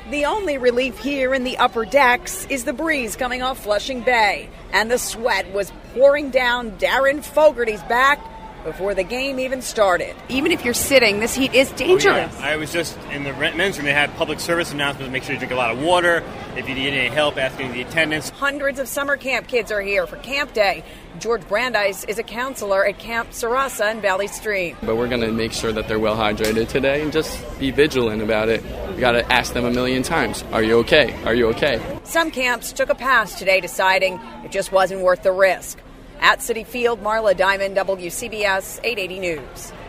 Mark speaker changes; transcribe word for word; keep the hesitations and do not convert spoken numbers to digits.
Speaker 1: The only relief here in the upper decks is the breeze coming off Flushing Bay, and the sweat was pouring down Darren Fogarty's back before the game even started.
Speaker 2: Even if you're sitting, this heat is dangerous.
Speaker 3: Oh, yeah. I was just in the men's room. They had public service announcements. Make sure you drink a lot of water. If you need any help, asking the attendants.
Speaker 1: Hundreds of summer camp kids are here for Camp Day. George Brandeis is a counselor at Camp Sarasa in Valley Stream.
Speaker 4: But we're going to make sure that they're well hydrated today and just be vigilant about it. We got to ask them a million times, are you okay? Are you okay?
Speaker 1: Some camps took a pass today, deciding it just wasn't worth the risk. At Citi Field, Marla Diamond, W C B S eight eighty News.